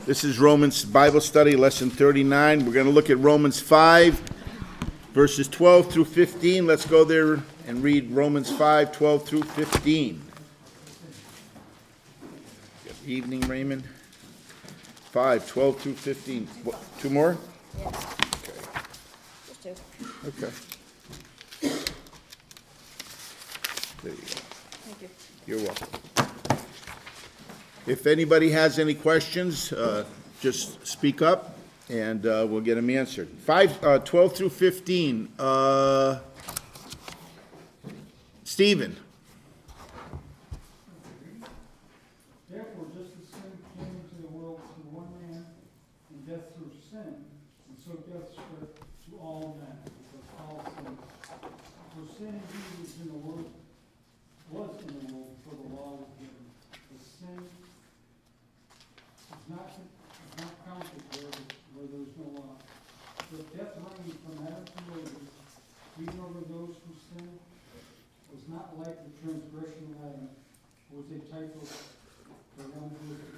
This is Romans Bible Study, Lesson 39. We're going to look at Romans 5, verses 12 through 15. Let's go there and read Romans 5, 12 through 15. Good evening, Raymond. 5, 12 through 15. What, two more? Yeah. Okay. Just two. Okay. There you go. Thank you. You're welcome. If anybody has any questions, just speak up, and we'll get them answered. 12 through 15. Stephen. Therefore, just as sin came into the world through one man, and death through sin, and so death spread to all men, because all sinned. For sin indeed was in the world, for the law was given. But sin is not counted where there is no law. But death reigned from Adam to Moses, even over those who sinned, was not like the transgression of Adam, was a type of the one who is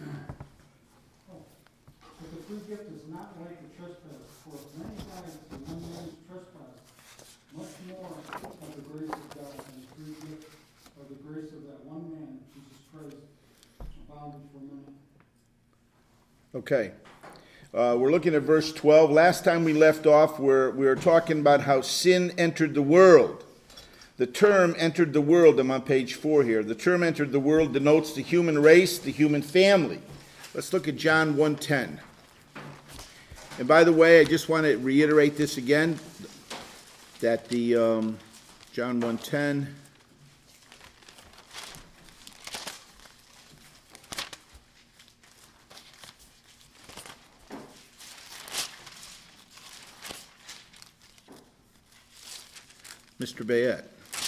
But the free gift is not like the trespass, for if many died for one man's trespass, much more of the grace of God and the free gift of the grace of that one man, Jesus Christ, abounded for many. Okay. We're looking at verse 12. Last time we left off, we were talking about how sin entered the world. The term entered the world, I'm on page 4 here. The term entered the world denotes the human race, the human family. Let's look at John 1:10. And by the way, I just want to reiterate this again, that the John 1:10... Mr. Bayet.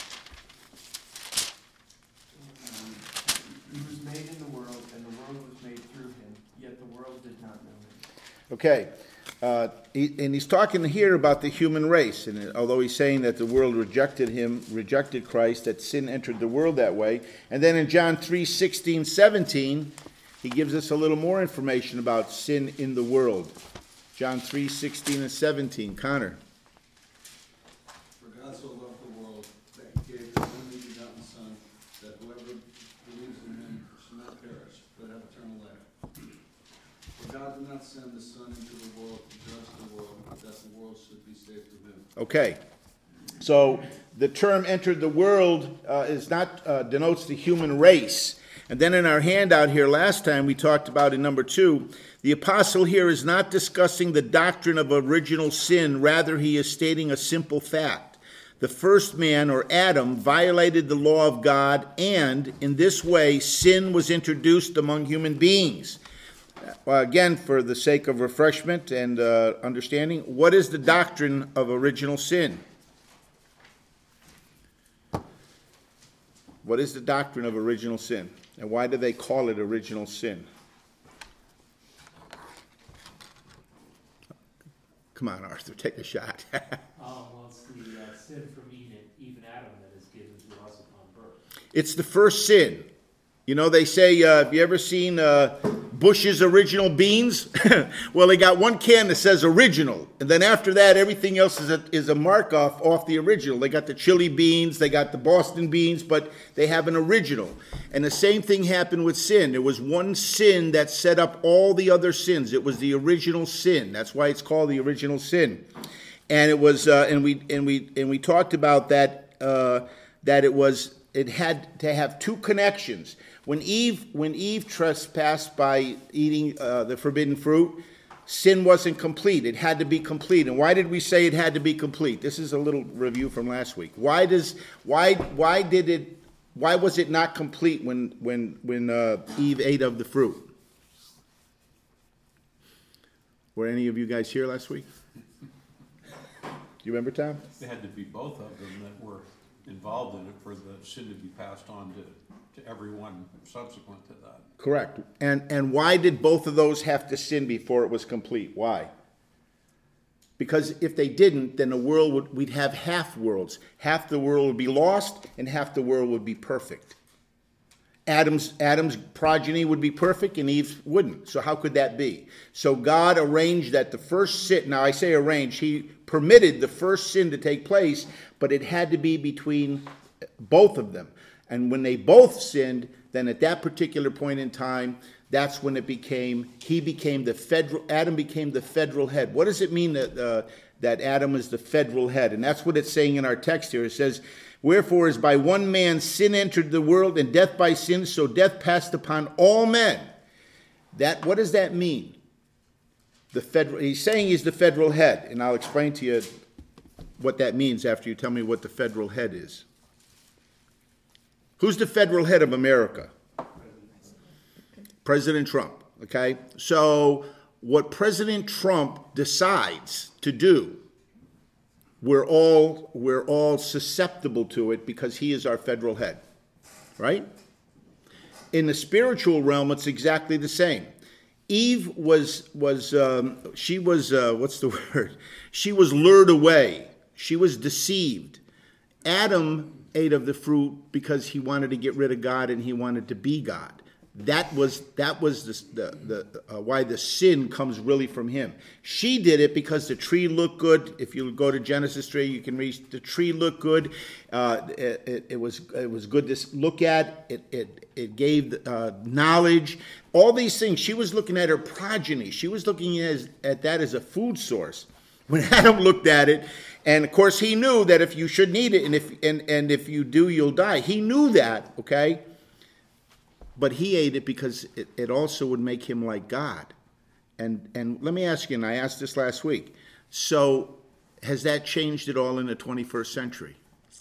He was made in the world, and the world was made through him, yet the world did not know him. Okay. And he's talking here about the human race. And although he's saying that the world rejected him, rejected Christ, that sin entered the world that way. And then in John 3:16, 17, he gives us a little more information about sin in the world. John 3:16 and 17. Connor. For God so loved the world that he gave his only begotten Son, that whoever believes in him should not perish, but have eternal life. For God did not send the Son into the world to judge the world, but that the world should be saved through him. Okay. So the term entered the world is not denotes the human race. And then in our handout here last time we talked about in number 2, the apostle here is not discussing the doctrine of original sin. Rather, he is stating a simple fact. The first man, or Adam, violated the law of God, and in this way, sin was introduced among human beings. Well, again, for the sake of refreshment and understanding, what is the doctrine of original sin? What is the doctrine of original sin? And why do they call it original sin? Come on, Arthur, take a shot. Well, it's the sin from even Adam that is given to us upon birth. It's the first sin. You know, they say, have you ever seen Bush's Original Beans? Well, they got one can that says original. And then after that, everything else is a mark off the original. They got the chili beans, they got the Boston beans, but they have an original. And the same thing happened with sin. There was one sin that set up all the other sins. It was the original sin. That's why it's called the original sin. And it was, and we talked about that, it had to have two connections. When Eve trespassed by eating the forbidden fruit, sin wasn't complete. It had to be complete. And why did we say it had to be complete? This is a little review from last week. Why was it not complete when Eve ate of the fruit? Were any of you guys here last week? You remember, Tom? There had to be both of them that were involved in it for the sin to be passed on to everyone subsequent to that. Correct. And why did both of those have to sin before it was complete? Why? Because if they didn't, then we'd have half worlds. Half the world would be lost, and half the world would be perfect. Adam's progeny would be perfect and Eve's wouldn't. So how could that be? So God arranged that the first sin, now I say arranged, he permitted the first sin to take place, but it had to be between both of them. And when they both sinned, then at that particular point in time, that's when Adam became the federal head. What does it mean that Adam is the federal head? And that's what it's saying in our text here. It says, wherefore as by one man sin entered the world, and death by sin, so death passed upon all men. What does that mean? He's saying he's the federal head, and I'll explain to you what that means after you tell me what the federal head is. Who's the federal head of America? President Trump, okay? So what President Trump decides to do, we're all susceptible to it because he is our federal head, right? In the spiritual realm, it's exactly the same. Eve was what's the word? She was lured away. She was deceived. Adam ate of the fruit because he wanted to get rid of God and he wanted to be God. That was why the sin comes really from him. She did it because the tree looked good. If you go to Genesis 3, you can read the tree looked good. It was good to look at. It gave knowledge. All these things. She was looking at her progeny. She was looking at that as a food source. When Adam looked at it, and of course he knew that if you shouldn't eat it, and if you do, you'll die. He knew that, okay? But he ate it because it also would make him like God. And let me ask you, and I asked this last week, so has that changed at all in the 21st century?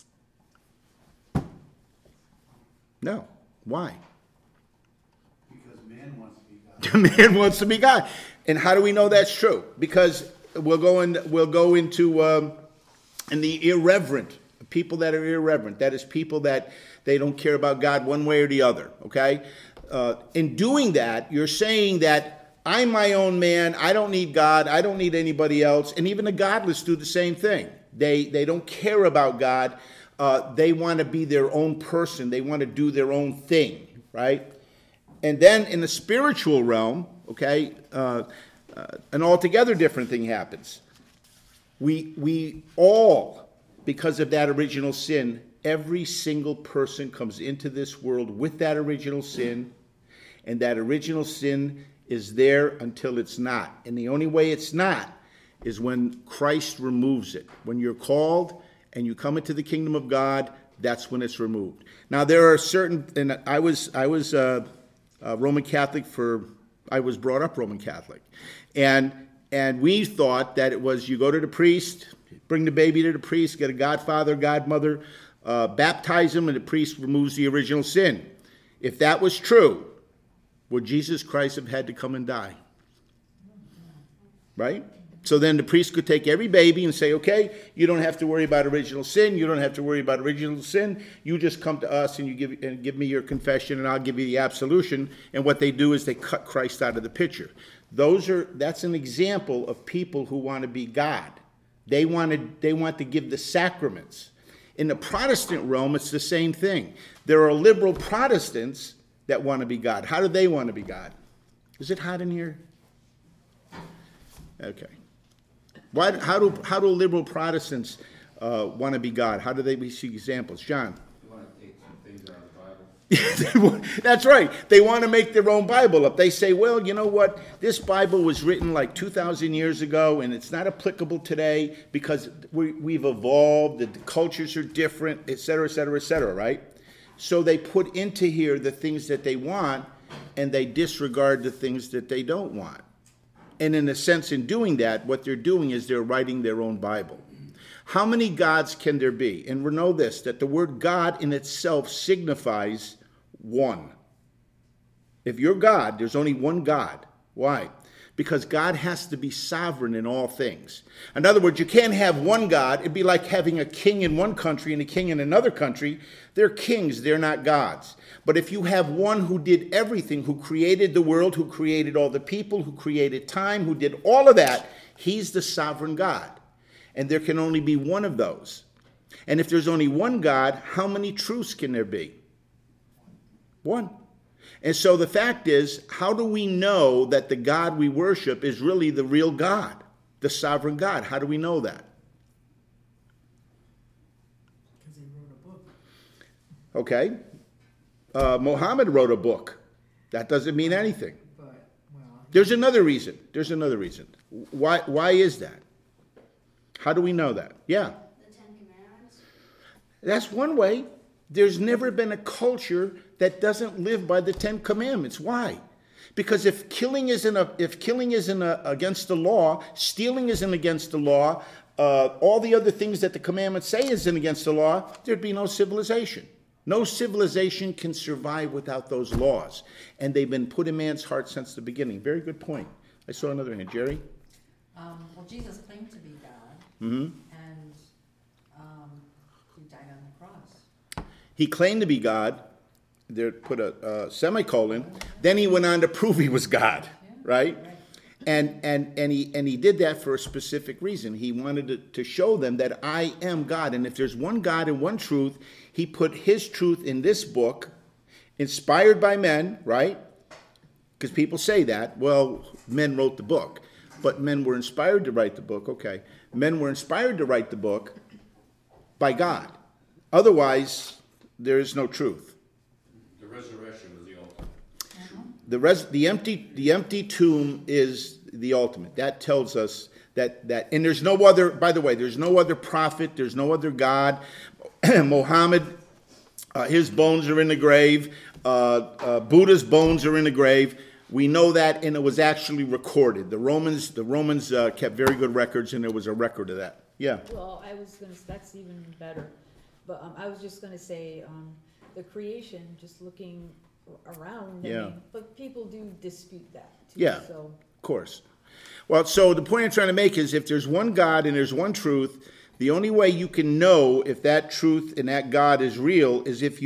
No. Why? Because man wants to be God. Man wants to be God. And how do we know that's true? Because we'll go into in the irreverent, people that are irreverent. That is people that they don't care about God one way or the other, okay? In doing that, you're saying that I'm my own man, I don't need God, I don't need anybody else, and even the godless do the same thing. They don't care about God. They want to be their own person. They want to do their own thing, right? And then in the spiritual realm, okay, an altogether different thing happens. We all, because of that original sin, every single person comes into this world with that original sin, and that original sin is there until it's not. And the only way it's not is when Christ removes it. When you're called and you come into the kingdom of God, that's when it's removed. Now there are certain, and I was Roman Catholic I was brought up Roman Catholic, and we thought that it was you go to the priest, bring the baby to the priest, get a godfather, godmother, baptize him, and the priest removes the original sin. If that was true, would Jesus Christ have had to come and die? Right? So then the priest could take every baby and say, okay, you don't have to worry about original sin. You don't have to worry about original sin. You just come to us and you give me your confession, and I'll give you the absolution. And what they do is they cut Christ out of the picture. That's an example of people who want to be God. They want to give the sacraments. In the Protestant realm, it's the same thing. There are liberal Protestants that want to be God. How do they want to be God? Is it hot in here? Okay. How do liberal Protestants want to be God? How do they see examples? John? They want to take some things out of the Bible. That's right. They want to make their own Bible up. They say, well, you know what? This Bible was written like 2,000 years ago, and it's not applicable today because we've evolved, the cultures are different, et cetera, right? So they put into here the things that they want, and they disregard the things that they don't want. And in a sense, in doing that, what they're doing is they're writing their own Bible. How many gods can there be? And we know this, that the word God in itself signifies one. If you're God, there's only one God. Why? Because God has to be sovereign in all things. In other words, you can't have one God. It'd be like having a king in one country and a king in another country. They're kings, they're not gods. But if you have one who did everything, who created the world, who created all the people, who created time, who did all of that, he's the sovereign God. And there can only be one of those. And if there's only one God, how many truths can there be? One. And so the fact is, how do we know that the God we worship is really the real God, the sovereign God? How do we know that? Because he wrote a book. Okay. Muhammad wrote a book. That doesn't mean anything. But, well, There's another reason. There's another reason. Why is that? How do we know that? Yeah. The Ten Commandments? That's one way. There's never been a culture that doesn't live by the Ten Commandments. Why? Because if killing isn't against the law, stealing isn't against the law, all the other things that the commandments say isn't against the law, there'd be no civilization. No civilization can survive without those laws. And they've been put in man's heart since the beginning. Very good point. I saw another hand. Jerry? Well, Jesus claimed to be God, Mm-hmm. and he died on the cross. He claimed to be God. There, put a semicolon. Then he went on to prove he was God, right? And he did that for a specific reason. He wanted to show them that I am God. And if there's one God and one truth, he put his truth in this book, inspired by men, right? Because people say that. Well, men wrote the book. But men were inspired to write the book. Okay. Men were inspired to write the book by God. Otherwise, there is no truth. The resurrection was the ultimate. The empty tomb is the ultimate. That tells us that and there's no other, by the way, there's no other prophet, there's no other God. Muhammad, his bones are in the grave. Buddha's bones are in the grave. We know that, and it was actually recorded. The Romans kept very good records, and there was a record of that. Yeah. Well, that's even better. But I was just gonna say, the creation, just looking around, I Yeah. mean, but people do dispute that too, Yeah. so. Of course. Well, so the point I'm trying to make is if there's one God and there's one truth, the only way you can know if that truth and that God is real is if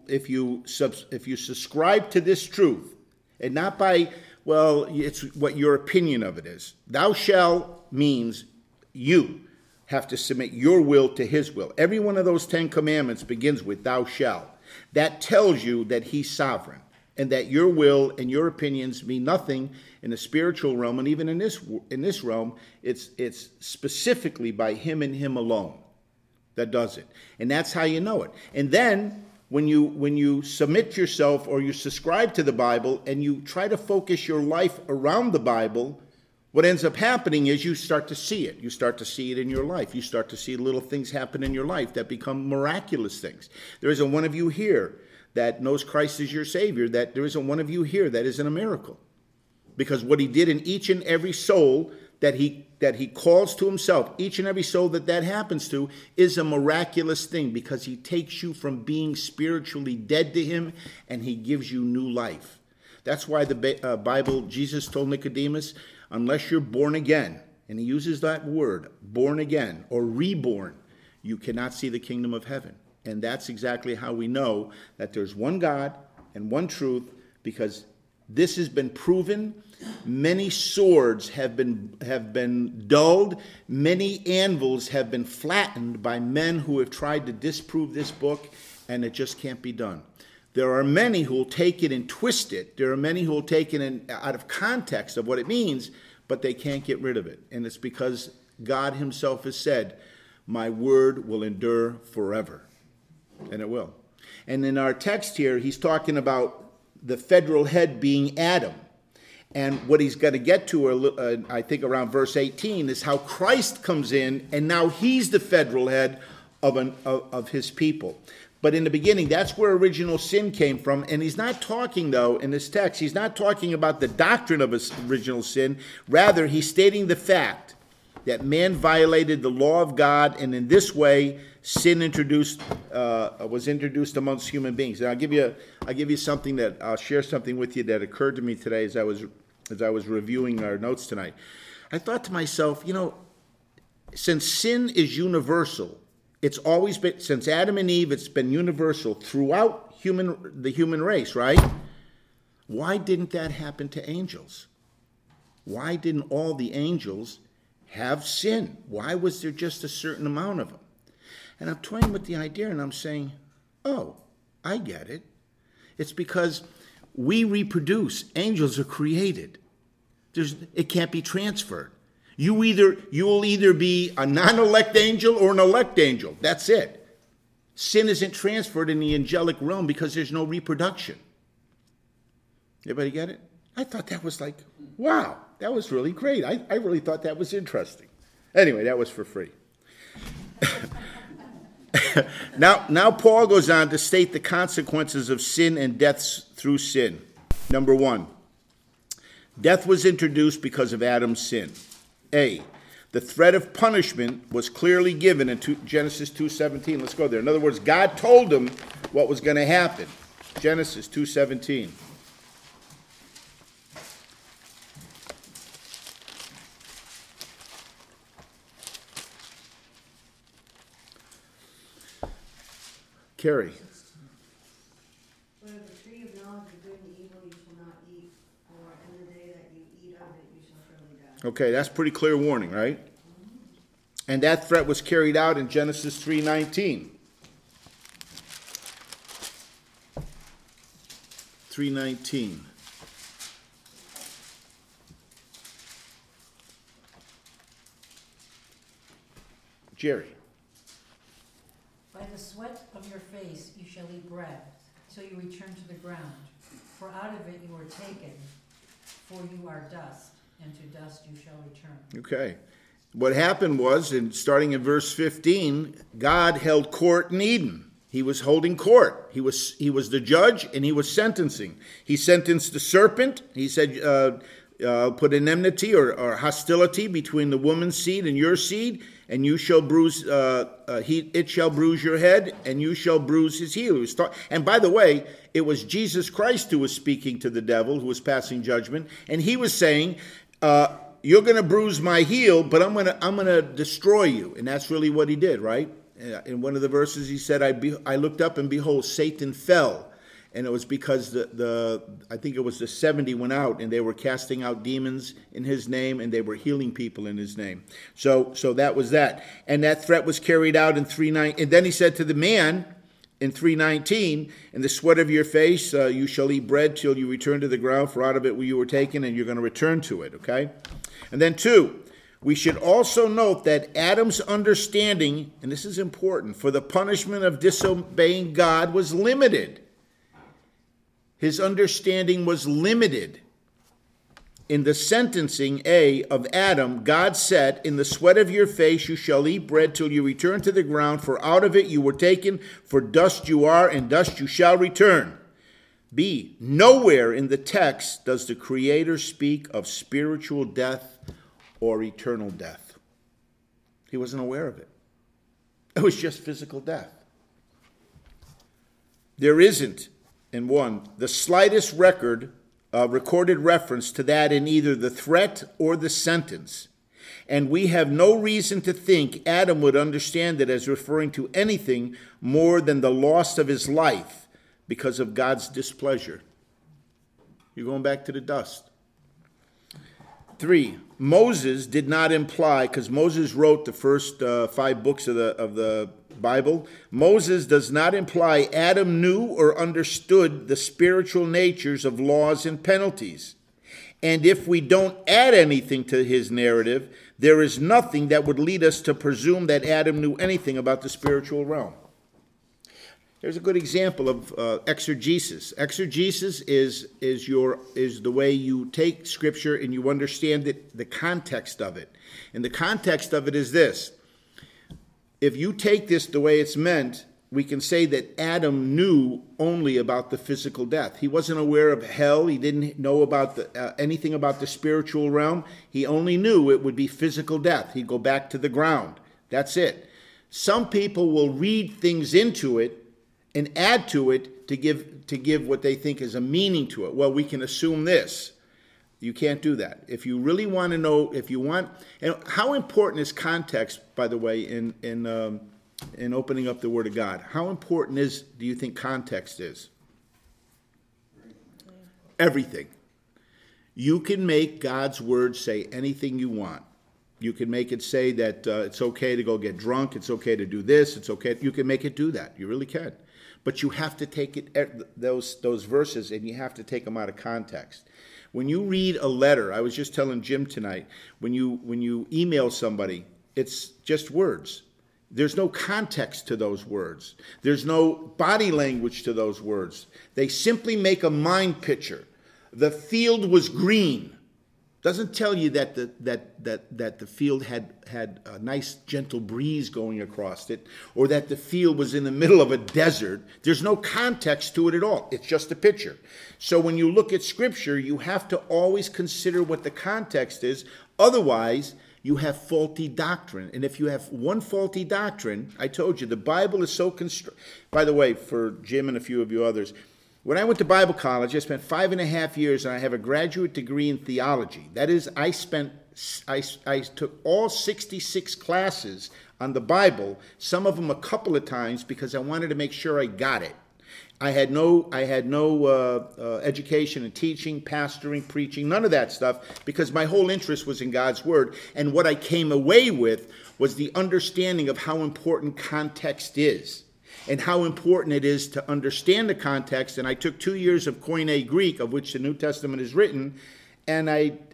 you subscribe to this truth, and not by, well, it's what your opinion of it is. Thou shall means you have to submit your will to his will. Every one of those 10 commandments begins with thou shalt. That tells you that he's sovereign, and that your will and your opinions mean nothing in the spiritual realm, and even in this realm, it's specifically by him and him alone that does it. And that's how you know it. And then when you submit yourself or you subscribe to the Bible and you try to focus your life around the Bible, what ends up happening is you start to see it. You start to see it in your life. You start to see little things happen in your life that become miraculous things. There isn't one of you here that knows Christ as your Savior, that there isn't one of you here that isn't a miracle. Because what he did in each and every soul that he calls to himself, each and every soul that happens to, is a miraculous thing, because he takes you from being spiritually dead to him and he gives you new life. That's why the Bible, Jesus told Nicodemus, unless you're born again, and he uses that word, born again or reborn, you cannot see the kingdom of heaven. And that's exactly how we know that there's one God and one truth, because this has been proven. Many swords have been dulled. Many anvils have been flattened by men who have tried to disprove this book, and it just can't be done. There are many who will take it and twist it. There are many who will take it out of context of what it means, but they can't get rid of it. And it's because God himself has said, my word will endure forever. And it will. And in our text here, he's talking about the federal head being Adam. And what he's going to get to, I think around verse 18, is how Christ comes in, and now he's the federal head of his people. But in the beginning, that's where original sin came from. And he's not talking, though, in this text, he's not talking about the doctrine of original sin. Rather, he's stating the fact that man violated the law of God, and in this way, sin was introduced amongst human beings. And I'll give you something I'll share something with you that occurred to me today as I was reviewing our notes tonight. I thought to myself, since sin is universal, it's always been, since Adam and Eve, it's been universal throughout the human race, right? Why didn't that happen to angels? Why didn't all the angels have sin? Why was there just a certain amount of them? And I'm toying with the idea, and I'm saying, oh, I get it. It's because we reproduce. Angels are created. It can't be transferred. You will either be a non-elect angel or an elect angel. That's it. Sin isn't transferred in the angelic realm because there's no reproduction. Everybody get it? I thought that was like, wow, that was really great. I really thought that was interesting. Anyway, that was for free. Now Paul goes on to state the consequences of sin and deaths through sin. Number 1, death was introduced because of Adam's sin. A, the threat of punishment was clearly given in Genesis 2:17. Let's go there. In other words, God told them what was going to happen. Genesis 2:17. Carrie. But of the tree of knowledge of good and evil you shall not eat, for in the day that you eat of it you shall surely die. Okay, that's pretty clear warning, right? And that threat was carried out in Genesis 3:19. 3:19. Jerry. By the sweat of your face you shall eat bread, till you return to the ground. For out of it you were taken, for you are dust, and to dust you shall return. Okay. What happened was, starting in verse 15, God held court in Eden. He was holding court. He was the judge, and he was sentencing. He sentenced the serpent. He said, put an enmity or hostility between the woman's seed and your seed, and you shall bruise, it shall bruise your head, and you shall bruise his heel. And by the way, it was Jesus Christ who was speaking to the devil, who was passing judgment, and he was saying, you're going to bruise my heel, but I'm going to destroy you. And that's really what he did, right? In one of the verses, he said, I looked up and behold, Satan fell. And it was because I think it was the 70 went out and they were casting out demons in his name and they were healing people in his name. So that was that. And that threat was carried out in 3:9. And then he said to the man in 3:19, in the sweat of your face you shall eat bread till you return to the ground, for out of it you were taken, and you're going to return to it, okay? And then 2, we should also note that Adam's understanding, and this is important, for the punishment of disobeying God was limited. His understanding was limited. In the sentencing, of Adam, God said, in the sweat of your face you shall eat bread till you return to the ground, for out of it you were taken, for dust you are, and dust you shall return. B, nowhere in the text does the Creator speak of spiritual death or eternal death. He wasn't aware of it. It was just physical death. There isn't, in 1, the slightest recorded reference to that in either the threat or the sentence. And we have no reason to think Adam would understand it as referring to anything more than the loss of his life because of God's displeasure. You're going back to the dust. 3, Moses did not imply, because Moses wrote the first 5 books of the Bible, Moses does not imply Adam knew or understood the spiritual natures of laws and penalties. And if we don't add anything to his narrative, there is nothing that would lead us to presume that Adam knew anything about the spiritual realm. There's a good example of exegesis. Exegesis is the way you take Scripture and you understand it, the context of it. And the context of it is this. If you take this the way it's meant, we can say that Adam knew only about the physical death. He wasn't aware of hell. He didn't know about anything about the spiritual realm. He only knew it would be physical death. He'd go back to the ground. That's it. Some people will read things into it and add to it to give what they think is a meaning to it. Well, we can assume this. You can't do that. If you really want to know, and how important is context, by the way, in opening up the Word of God? How important do you think context is? Everything. You can make God's Word say anything you want. You can make it say that it's okay to go get drunk. It's okay to do this. It's okay. You can make it do that. You really can. But you have to take those verses, and you have to take them out of context. When you read a letter, I was just telling Jim tonight, when you email somebody, it's just words. There's no context to those words. There's no body language to those words. They simply make a mind picture. The field was green. Doesn't tell you that the field had a nice gentle breeze going across it, or that the field was in the middle of a desert. There's no context to it at all. It's just a picture. So when you look at Scripture, you have to always consider what the context is. Otherwise, you have faulty doctrine. And if you have one faulty doctrine, I told you, the Bible is so By the way, for Jim and a few of you others, when I went to Bible college, I spent 5.5 years, and I have a graduate degree in theology. That is, I took all 66 classes on the Bible, some of them a couple of times, because I wanted to make sure I got it. I had no education in teaching, pastoring, preaching, none of that stuff, because my whole interest was in God's Word. And what I came away with was the understanding of how important context is, and how important it is to understand the context. And I took 2 years of Koine Greek, of which the New Testament is written, and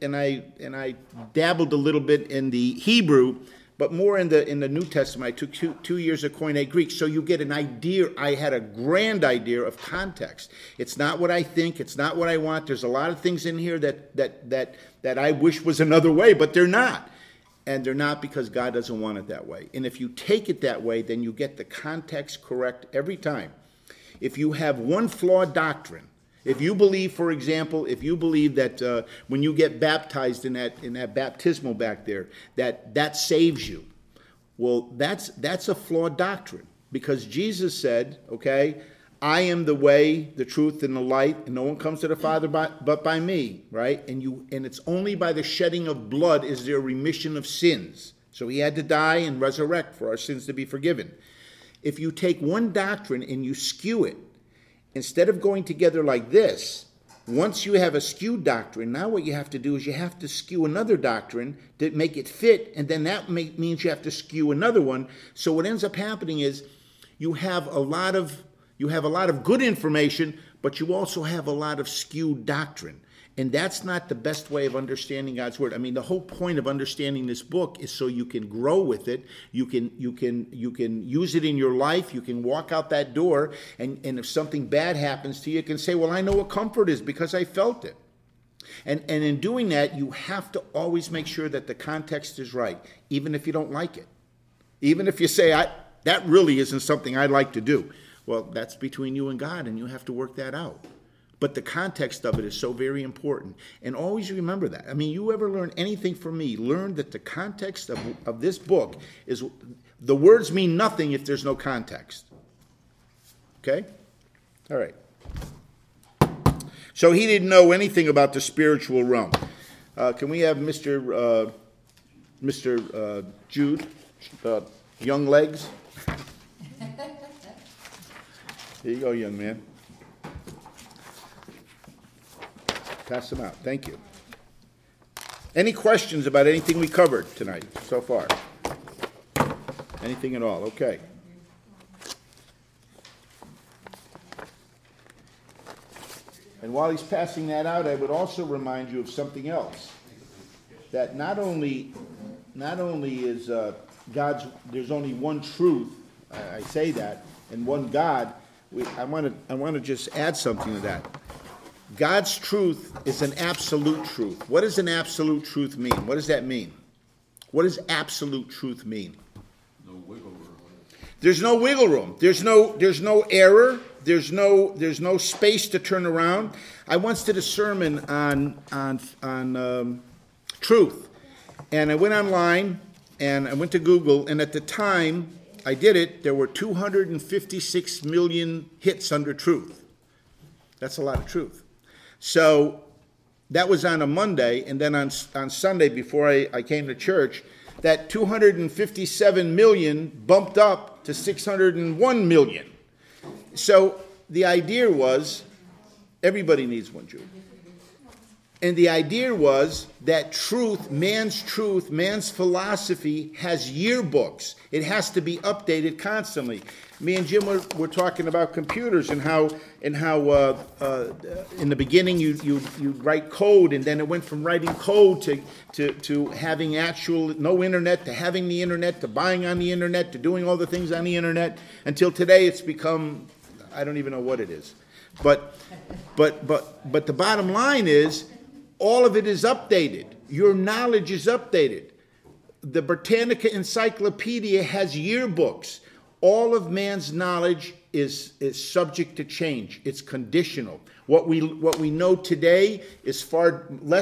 I dabbled a little bit in the Hebrew, but more in the New Testament. I took two years of Koine Greek, so you get an idea. I had a grand idea of context. It's not what I think. It's not what I want. There's a lot of things in here that I wish was another way, but they're not. And they're not because God doesn't want it that way. And if you take it that way, then you get the context correct every time. If you have one flawed doctrine, if you believe, for example, that when you get baptized in that baptismal back there, that saves you, well, that's a flawed doctrine, because Jesus said, okay, I am the way, the truth, and the light, and no one comes to the Father but by me, right? And it's only by the shedding of blood is there remission of sins. So he had to die and resurrect for our sins to be forgiven. If you take one doctrine and you skew it, instead of going together like this, once you have a skewed doctrine, now what you have to do is you have to skew another doctrine to make it fit, and then that means you have to skew another one. So what ends up happening is you have a lot of good information, but you also have a lot of skewed doctrine. And that's not the best way of understanding God's Word. I mean, the whole point of understanding this book is so you can grow with it. You can use it in your life. You can walk out that door, and if something bad happens to you, you can say, well, I know what comfort is because I felt it. And in doing that, you have to always make sure that the context is right, even if you don't like it. Even if you say, that really isn't something I'd like to do. Well, that's between you and God, and you have to work that out. But the context of it is so very important. And always remember that. I mean, you ever learn anything from me, learn that the context of this book is, the words mean nothing if there's no context. Okay? All right. So he didn't know anything about the spiritual realm. Can we have Mr. Jude, Young Legs? Here you go, young man. Pass them out. Thank you. Any questions about anything we covered tonight so far? Anything at all? Okay. And while he's passing that out, I would also remind you of something else. That not only is there's only one truth, I say that, and one God. I want to just add something to that. God's truth is an absolute truth. What does an absolute truth mean? What does that mean? What does absolute truth mean? No wiggle room. There's no wiggle room. There's no error. There's no space to turn around. I once did a sermon on truth, and I went online and I went to Google, and at the time I did it, there were 256 million hits under truth. That's a lot of truth. So that was on a Monday, and then on Sunday before I came to church, that 257 million bumped up to 601 million. So the idea was everybody needs one Jude. And the idea was that truth, man's philosophy has yearbooks. It has to be updated constantly. Me and Jim were talking about computers and how in the beginning you write code, and then it went from writing code to having no internet, to having the internet, to buying on the internet, to doing all the things on the internet, until today it's become, I don't even know what it is. But the bottom line is, all of it is updated. Your knowledge is updated. The Britannica Encyclopedia has yearbooks. All of man's knowledge is subject to change. It's conditional. What we know today is far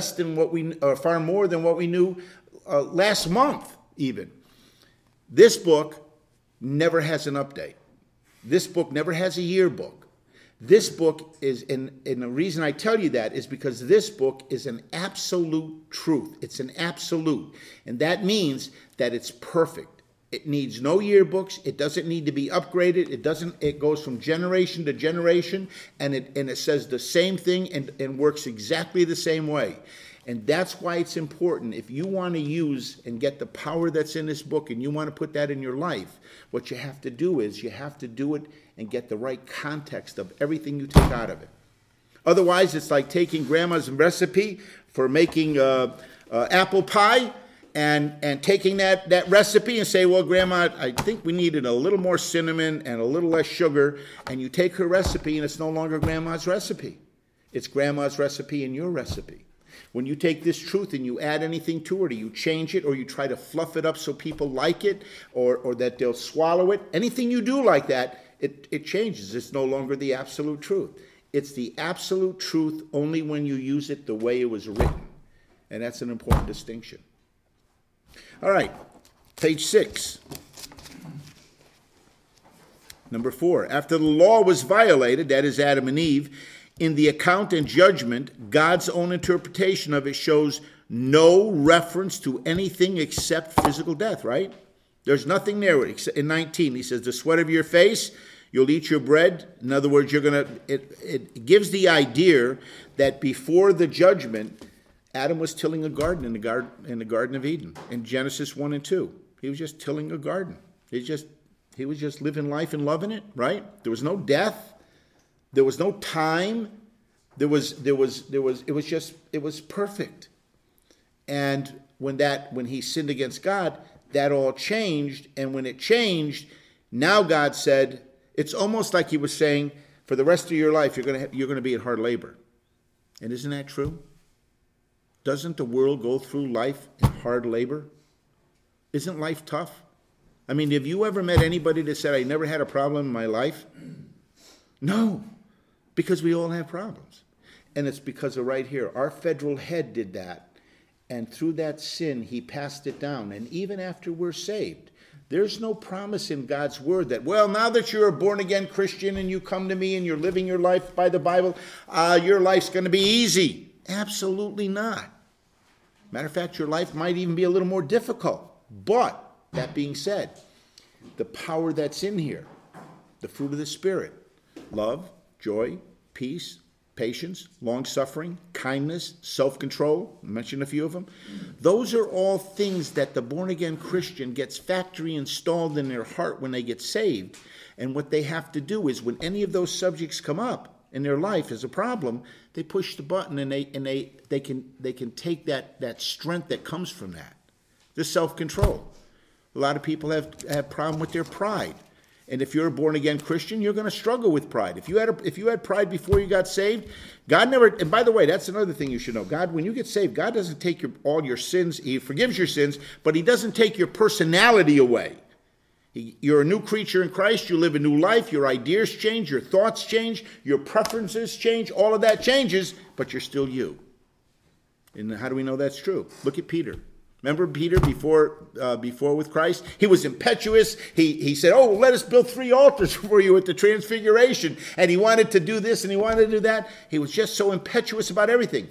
more than what we knew last month even. This book never has an update. This book never has a yearbook. This book is, and the reason I tell you that is because this book is an absolute truth. It's an absolute. And that means that it's perfect. It needs no yearbooks. It doesn't need to be upgraded. It goes from generation to generation, and it says the same thing and works exactly the same way. And that's why it's important. If you want to use and get the power that's in this book and you want to put that in your life, what you have to do is you have to do it and get the right context of everything you take out of it. Otherwise, it's like taking grandma's recipe for making apple pie and taking that recipe and say, well, Grandma, I think we needed a little more cinnamon and a little less sugar. And you take her recipe and it's no longer Grandma's recipe. It's Grandma's recipe and your recipe. When you take this truth and you add anything to it, or you change it, or you try to fluff it up so people like it, or that they'll swallow it, anything you do like that, it changes. It's no longer the absolute truth. It's the absolute truth only when you use it the way it was written. And that's an important distinction. All right, page 6. Number 4. After the law was violated, that is Adam and Eve, in the account and judgment, God's own interpretation of it shows no reference to anything except physical death, right? There's nothing there. In 19, he says, the sweat of your face, you'll eat your bread. In other words, it gives the idea that before the judgment, Adam was tilling a garden in the Garden of Eden in Genesis 1 and 2. He was just tilling a garden. He was just living life and loving it, right? There was no death. There was no time. It was perfect. And when he sinned against God, that all changed. And when it changed, now God said, it's almost like he was saying, for the rest of your life, you're going to be in hard labor. And isn't that true? Doesn't the world go through life in hard labor? Isn't life tough? I mean, have you ever met anybody that said, I never had a problem in my life? No, because we all have problems. And it's because of right here. Our federal head did that. And through that sin, he passed it down. And even after we're saved, there's no promise in God's word that, well, now that you're a born-again Christian and you come to me and you're living your life by the Bible, your life's going to be easy. Absolutely not. Matter of fact, your life might even be a little more difficult. But, that being said, the power that's in here, the fruit of the Spirit, love, joy, peace, patience, long-suffering, kindness, self-control, I mentioned a few of them. Those are all things that the born-again Christian gets factory installed in their heart when they get saved. And what they have to do is when any of those subjects come up in their life as a problem, they push the button and they can take that strength that comes from that. The self-control. A lot of people have problem with their pride. And if you're a born-again Christian, you're going to struggle with pride. If you had pride before you got saved, God never, and by the way, that's another thing you should know. God, when you get saved, God doesn't take all your sins. He forgives your sins, but he doesn't take your personality away. You're a new creature in Christ. You live a new life. Your ideas change. Your thoughts change. Your preferences change. All of that changes, but you're still you. And how do we know that's true? Look at Peter. Remember Peter before with Christ? He was impetuous. He said, oh, let us build 3 altars for you at the Transfiguration. And he wanted to do this and he wanted to do that. He was just so impetuous about everything.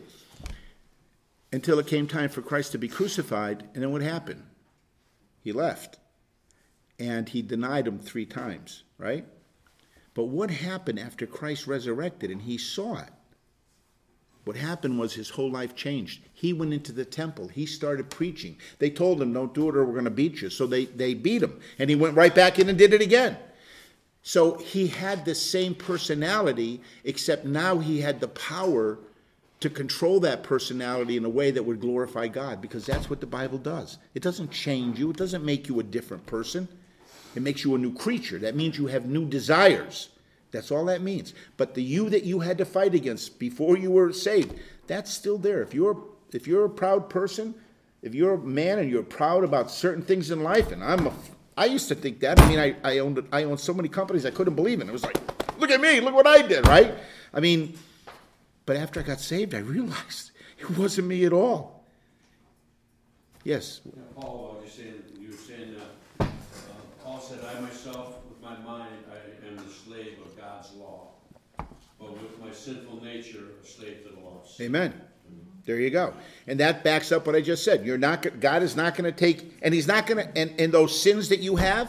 Until it came time for Christ to be crucified. And then what happened? He left. And he denied him 3 times, right? But what happened after Christ resurrected and he saw it? What happened was his whole life changed. He went into the temple. He started preaching. They told him, don't do it or we're going to beat you. So they beat him. And he went right back in and did it again. So he had the same personality, except now he had the power to control that personality in a way that would glorify God, because that's what the Bible does. It doesn't change you. It doesn't make you a different person. It makes you a new creature. That means you have new desires. That's all that means. But the you that you had to fight against before you were saved, that's still there. If you're a proud person, if you're a man and you're proud about certain things in life, and I used to think that. I mean, I owned so many companies I couldn't believe it. It was like, look at me, look what I did, right? I mean, but after I got saved, I realized it wasn't me at all. Yes. Yeah, Paul, you were saying Paul said, I myself, with my mind, I am the slave of God's law, but with my sinful nature, a slave to the law. Amen. There you go. And that backs up what I just said. God is not going to take, and he's not going to, and those sins that you have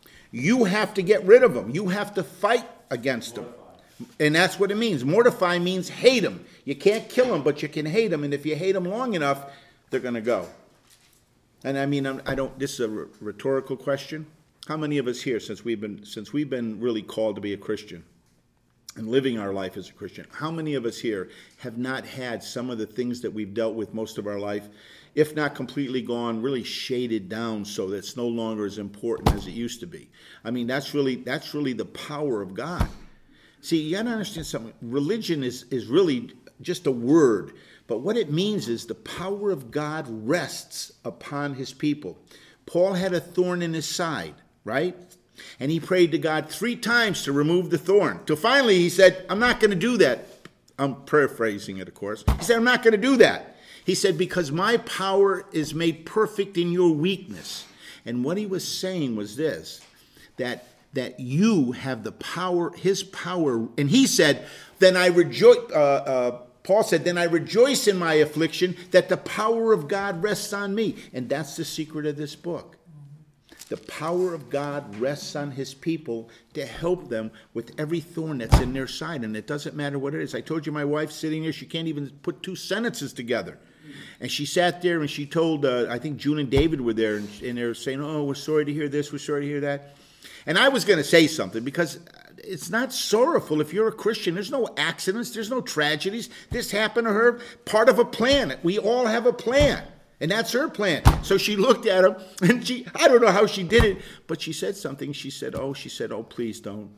to get rid of them. You have to fight against them. And that's what it means. Mortify means hate them. You can't kill them, but you can hate them. And if you hate them long enough, they're going to go. And I mean, this is a rhetorical question. How many of us here, since we've been really called to be a Christian and living our life as a Christian, how many of us here have not had some of the things that we've dealt with most of our life, if not completely gone, really shaded down so that it's no longer as important as it used to be? I mean, that's really the power of God. See, you got to understand something. Religion is really just a word, but what it means is the power of God rests upon his people. Paul had a thorn in his side, right? And he prayed to God 3 times to remove the thorn. Till finally he said, I'm not going to do that. I'm paraphrasing it, of course. He said, I'm not going to do that. He said, because my power is made perfect in your weakness. And what he was saying was this, that you have the power, his power. And he said, then I rejoice, Paul said, then I rejoice in my affliction that the power of God rests on me. And that's the secret of this book. The power of God rests on his people to help them with every thorn that's in their side. And it doesn't matter what it is. I told you my wife's sitting there, she can't even put 2 sentences together. And she sat there and she told, I think June and David were there, and they were saying, oh, we're sorry to hear this, we're sorry to hear that. And I was going to say something, because it's not sorrowful if you're a Christian. There's no accidents, there's no tragedies. This happened to her, part of a plan. We all have a plan. And that's her plan. So she looked at him, and I don't know how she did it, but she said something. She said, oh, please don't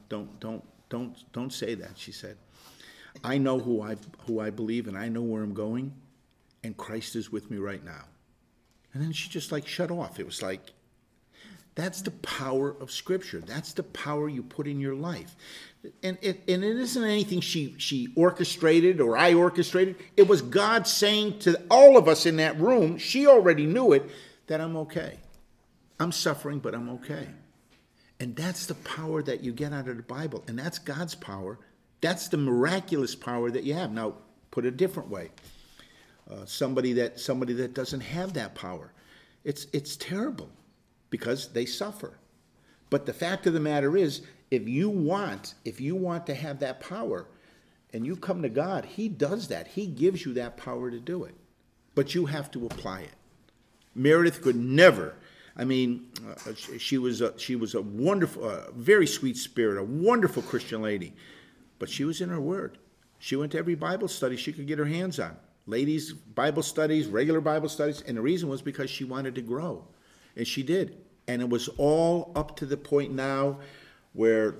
say that. She said, I know who I believe, and I know where I'm going, and Christ is with me right now. And then she just shut off. It was like, that's the power of Scripture. That's the power you put in your life. And it isn't anything she orchestrated or I orchestrated. It was God saying to all of us in that room, she already knew it, that I'm okay. I'm suffering, but I'm okay. And that's the power that you get out of the Bible. And that's God's power. That's the miraculous power that you have. Now, put it a different way. Somebody that doesn't have that power, it's terrible, because they suffer. But the fact of the matter is, if you want to have that power, and you come to God, he does that. He gives you that power to do it. But you have to apply it. Meredith could never. I mean, she was a wonderful, very sweet spirit, a wonderful Christian lady. But she was in her word. She went to every Bible study she could get her hands on. Ladies' Bible studies, regular Bible studies. And the reason was because she wanted to grow. And she did. And it was all up to the point now where,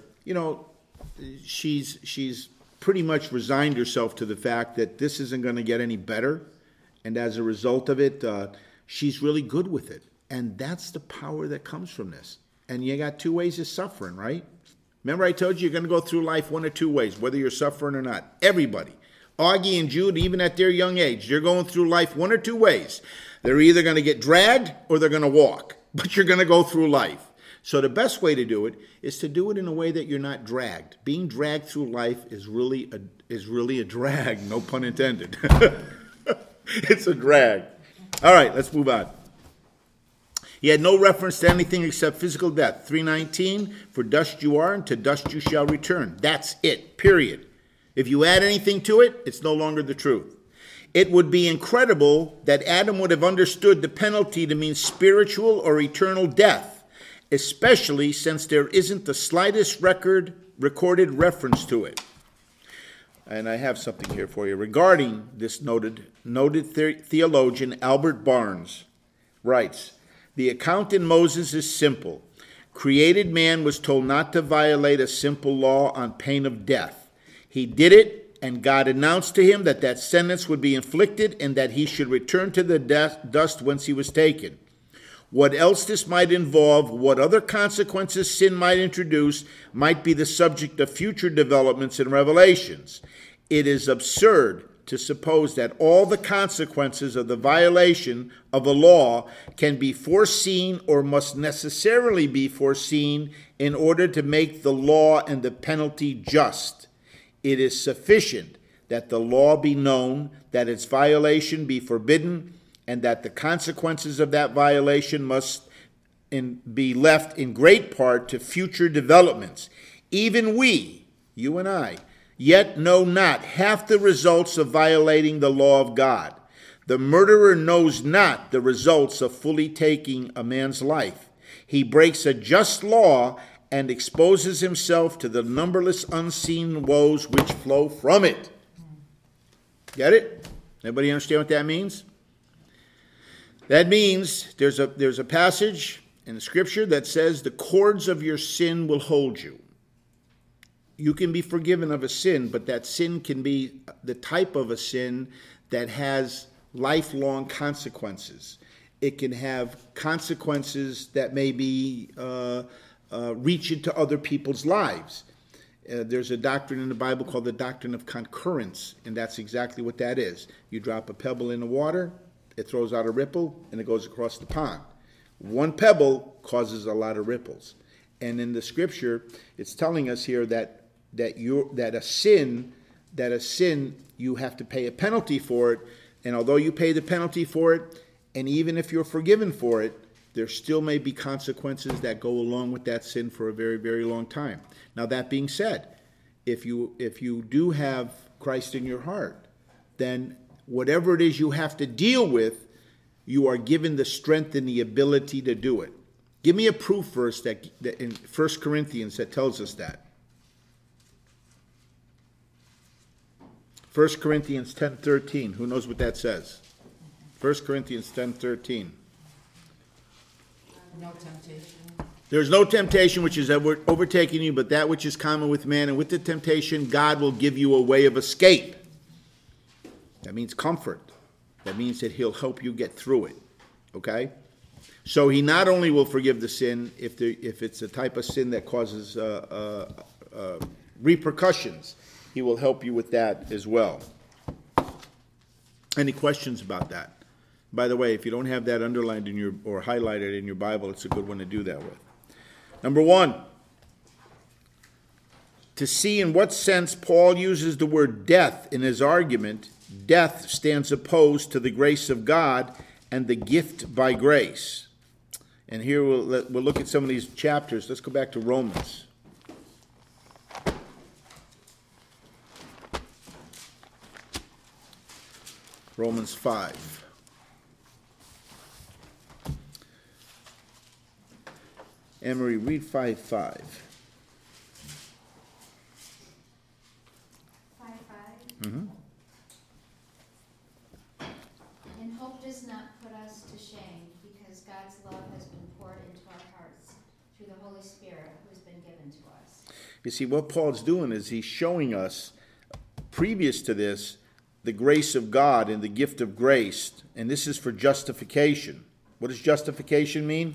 she's pretty much resigned herself to the fact that this isn't going to get any better. And as a result of it, she's really good with it. And that's the power that comes from this. And you got 2 ways of suffering, right? Remember I told you you're going to go through life 1 or 2 ways, whether you're suffering or not. Everybody. Augie and Jude, even at their young age, they're going through life 1 or 2 ways. They're either going to get dragged or they're going to walk. But you're going to go through life. So the best way to do it is to do it in a way that you're not dragged. Being dragged through life is really a drag, no pun intended. It's a drag. All right, let's move on. He had no reference to anything except physical death. 3:19, for dust you are, and to dust you shall return. That's it, period. If you add anything to it, it's no longer the truth. It would be incredible that Adam would have understood the penalty to mean spiritual or eternal death, especially since there isn't the slightest recorded reference to it. And I have something here for you regarding this noted theologian. Albert Barnes writes, "The account in Moses is simple. Created man was told not to violate a simple law on pain of death. He did it, and God announced to him that that sentence would be inflicted and that he should return to the dust whence he was taken. What else this might involve, what other consequences sin might introduce, might be the subject of future developments and revelations. It is absurd to suppose that all the consequences of the violation of a law can be foreseen or must necessarily be foreseen in order to make the law and the penalty just. It is sufficient that the law be known, that its violation be forbidden, and that the consequences of that violation must be left in great part to future developments. Even we, you and I, yet know not half the results of violating the law of God. The murderer knows not the results of fully taking a man's life. He breaks a just law and exposes himself to the numberless unseen woes which flow from it." Get it? Everybody understand what that means? That means there's a passage in the scripture that says the cords of your sin will hold you. You can be forgiven of a sin, but that sin can be the type of a sin that has lifelong consequences. It can have consequences that may be reach into other people's lives. There's a doctrine in the Bible called the doctrine of concurrence, and that's exactly what that is. You drop a pebble in the water, it throws out a ripple, and it goes across the pond. One pebble causes a lot of ripples. And in the scripture, it's telling us here that a sin, you have to pay a penalty for it. And although you pay the penalty for it, and even if you're forgiven for it, there still may be consequences that go along with that sin for a very, very long time. Now, that being said, if you do have Christ in your heart, then whatever it is you have to deal with, you are given the strength and the ability to do it. Give me a proof verse that in 1 Corinthians that tells us that. 1 Corinthians 10:13. Who knows what that says? 1 Corinthians 10:13. No temptation. There's no temptation which is overtaking you, but that which is common with man. And with the temptation, God will give you a way of escape. That means comfort. That means that he'll help you get through it. Okay? So he not only will forgive the sin if it's a type of sin that causes repercussions, he will help you with that as well. Any questions about that? By the way, if you don't have that underlined or highlighted in your Bible, it's a good one to do that with. Number one, to see in what sense Paul uses the word death in his argument, death stands opposed to the grace of God and the gift by grace. And here we'll look at some of these chapters. Let's go back to Romans. Romans 5. Emery, read 5:5. 5:5. Mm-hmm. And hope does not put us to shame, because God's love has been poured into our hearts through the Holy Spirit who has been given to us. You see, what Paul's doing is he's showing us, previous to this, the grace of God and the gift of grace. And this is for justification. What does justification mean?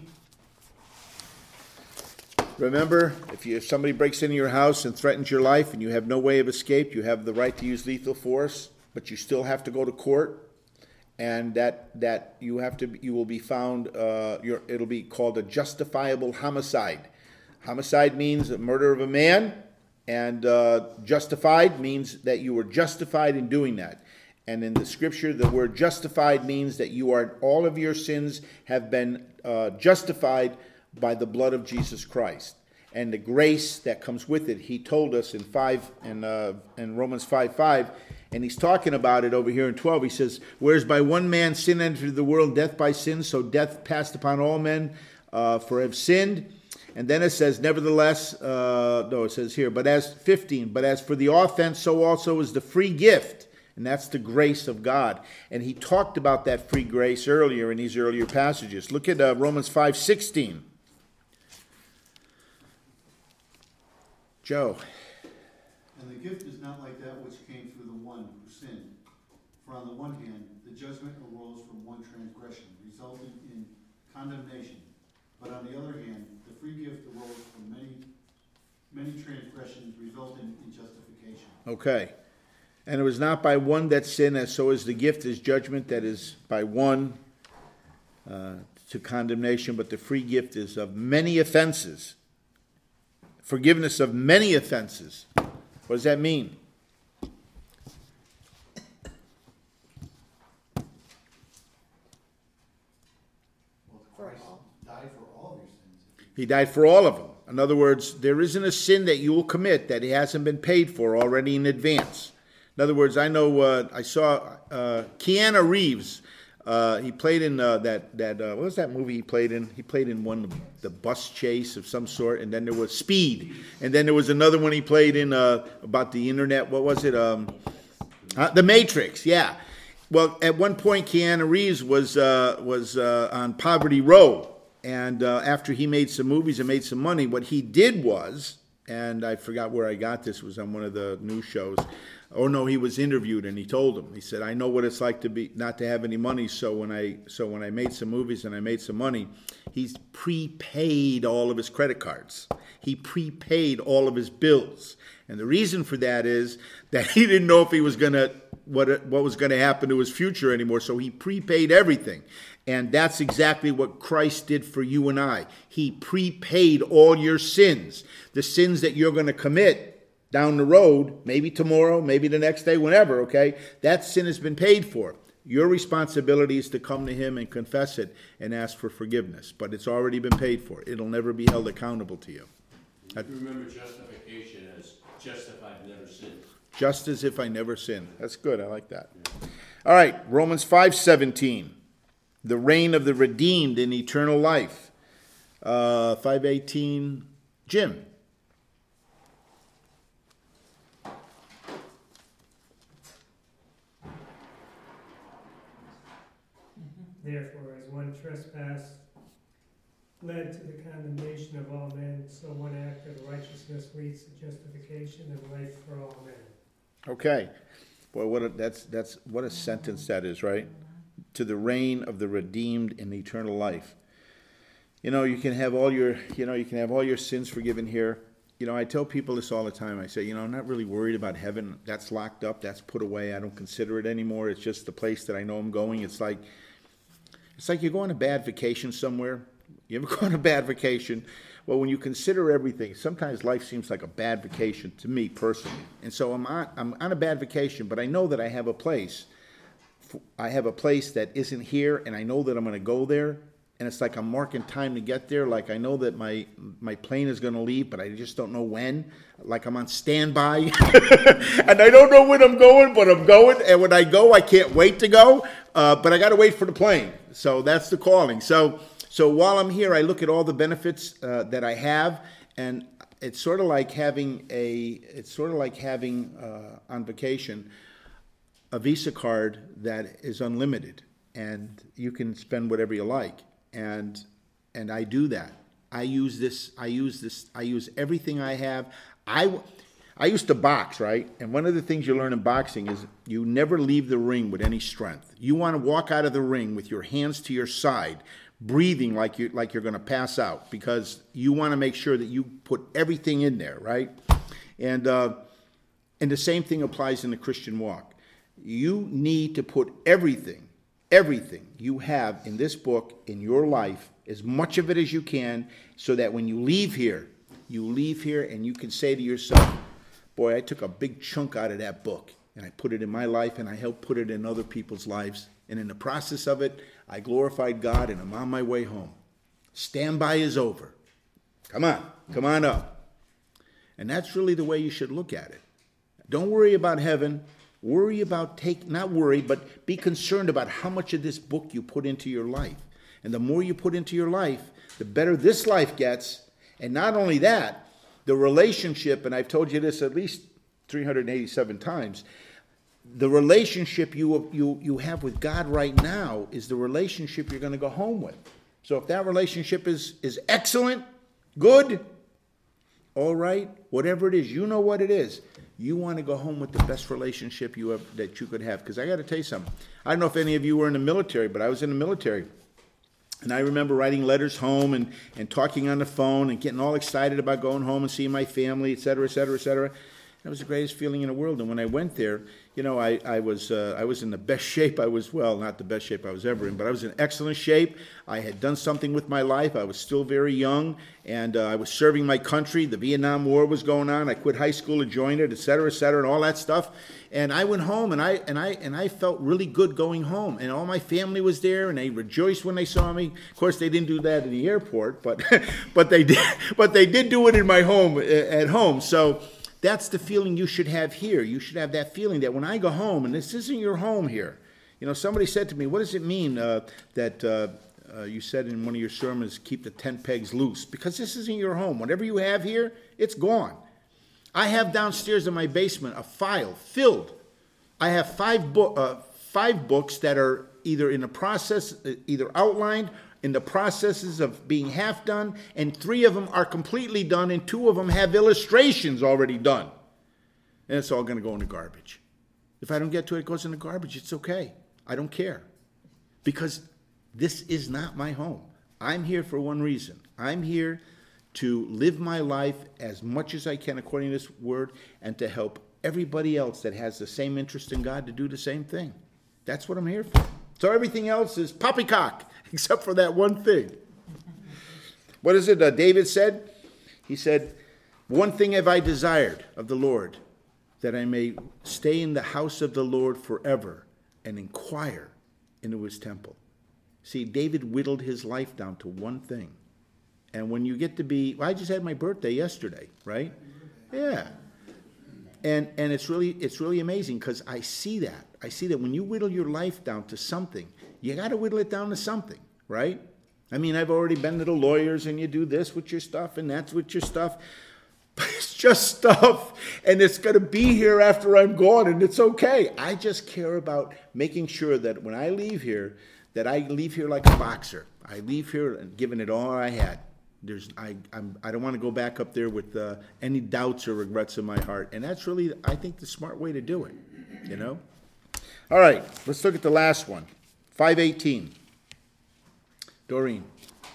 Remember, if somebody breaks into your house and threatens your life and you have no way of escape, you have the right to use lethal force, but you still have to go to court, and that you will be found. It'll be called a justifiable homicide. Homicide means the murder of a man, and justified means that you were justified in doing that. And in the scripture, the word justified means that all of your sins have been justified by the blood of Jesus Christ. And the grace that comes with it, he told us in Romans 5:5, And he's talking about it over here in 12. He says, whereas by one man sin entered the world, death by sin, so death passed upon all men, for have sinned. And then it says, nevertheless, it says here, but as 15, but as for the offense, so also is the free gift. And that's the grace of God. And he talked about that free grace earlier in these earlier passages. Look at Romans 5:16. Joe. And the gift is not like that which came through the one who sinned. For on the one hand, the judgment arose from one transgression, resulting in condemnation. But on the other hand, the free gift arose from many transgressions, resulting in justification. Okay. And it was not by one that sinned, as so is the gift is judgment that is by one to condemnation, but the free gift is of many offenses. Forgiveness of many offenses. What does that mean? Died for all of your sins. He died for all of them. In other words, there isn't a sin that you will commit that he hasn't been paid for already in advance. In other words, I know I saw Keanu Reeves. He played in that what was that movie he played in? He played in one, the bus chase of some sort, and then there was Speed, and then there was another one he played in about the internet. What was it? The Matrix. Yeah. Well, at one point, Keanu Reeves was on Poverty Row, and after he made some movies and made some money, what he did was, and I forgot where I got this, was on one of the news shows. Oh no, he was interviewed and he told him. He said, "I know what it's like to be not to have any money. So when I made some movies and I made some money, he's prepaid all of his credit cards. He prepaid all of his bills, and the reason for that is that he didn't know if he was what was gonna happen to his future anymore. So he prepaid everything." And that's exactly what Christ did for you and I. He prepaid all your sins, the sins that you're going to commit down the road, maybe tomorrow, maybe the next day, whenever, okay? That sin has been paid for. Your responsibility is to come to him and confess it and ask for forgiveness. But it's already been paid for. It'll never be held accountable to you. Remember justification as justified, never sinned. Just as if I never sinned. That's good. I like that. All right, Romans 5:17. The reign of the redeemed in eternal life. 5:18. Jim. Therefore, as one trespass led to the condemnation of all men, so one act of righteousness leads to justification and life for all men. Okay. Boy, what a sentence that is, right? To the reign of the redeemed in eternal life. You can have all your sins forgiven here. I tell people this all the time. I say, I'm not really worried about heaven. That's locked up. That's put away. I don't consider it anymore. It's just the place that I know I'm going. It's like you go on a bad vacation somewhere. You ever go on a bad vacation? Well, when you consider everything, sometimes life seems like a bad vacation to me personally. And so I'm on a bad vacation, but I know that I have a place. I have a place that isn't here, and I know that I'm going to go there. And it's like I'm marking time to get there. Like I know that my plane is going to leave, but I just don't know when. Like I'm on standby. And I don't know when I'm going, but I'm going. And when I go, I can't wait to go. But I got to wait for the plane. So that's the calling. So while I'm here, I look at all the benefits that I have. And it's sort of like having on vacation a Visa card that is unlimited. And you can spend whatever you like. And I do that. I use everything I have. I used to box, right? And one of the things you learn in boxing is you never leave the ring with any strength. You want to walk out of the ring with your hands to your side, breathing like you're going to pass out, because you want to make sure that you put everything in there, right? And the same thing applies in the Christian walk. You need to put everything you have in this book, in your life, as much of it as you can, so that when you leave here and you can say to yourself, boy, I took a big chunk out of that book, and I put it in my life, and I helped put it in other people's lives. And in the process of it, I glorified God, and I'm on my way home. Standby is over. Come on up. And that's really the way you should look at it. Don't worry about heaven. Worry about not worry, but be concerned about how much of this book you put into your life. And the more you put into your life, the better this life gets. And not only that, the relationship, and I've told you this at least 387 times, the relationship you have with God right now is the relationship you're going to go home with. So if that relationship is excellent, good, all right, whatever it is, you know what it is. You want to go home with the best relationship that you could have. Because I got to tell you something. I don't know if any of you were in the military, but I was in the military. And I remember writing letters home and talking on the phone and getting all excited about going home and seeing my family, et cetera, et cetera, et cetera. That was the greatest feeling in the world. And when I went there, I was in the best shape I was, well, not the best shape I was ever in, but I was in excellent shape. I had done something with my life. I was still very young, and I was serving my country. The Vietnam War was going on. I quit high school and joined it, et cetera, and all that stuff. And I went home, and I felt really good going home. And all my family was there, and they rejoiced when they saw me. Of course, they didn't do that in the airport, but they did do it in my home at home. So that's the feeling you should have here. You should have that feeling that when I go home, and this isn't your home here. Somebody said to me, what does it mean that you said in one of your sermons, keep the tent pegs loose? Because this isn't your home. Whatever you have here, it's gone. I have downstairs in my basement a file filled. I have five books that are either in the process, either outlined, in the processes of being half done, and 3 of them are completely done, and 2 of them have illustrations already done. And it's all going to go in the garbage. If I don't get to it, it goes in the garbage. It's okay. I don't care. Because this is not my home. I'm here for one reason. I'm here to live my life as much as I can according to this word, and to help everybody else that has the same interest in God to do the same thing. That's what I'm here for. So everything else is poppycock, except for that one thing. What is it David said? He said, one thing have I desired of the Lord, that I may stay in the house of the Lord forever and inquire into his temple. See, David whittled his life down to one thing. And when you get to be, I just had my birthday yesterday, right? Yeah. And it's really amazing, because I see that. I see that when you whittle your life down to something, you got to whittle it down to something, right? I mean, I've already been to the lawyers, and you do this with your stuff, and that's with your stuff. But it's just stuff, and it's going to be here after I'm gone, and it's okay. I just care about making sure that when I leave here, that I leave here like a boxer. I leave here and giving it all I had. I don't want to go back up there with any doubts or regrets in my heart. And that's really, I think, the smart way to do it, All right, let's look at the last one, 5:18. Doreen.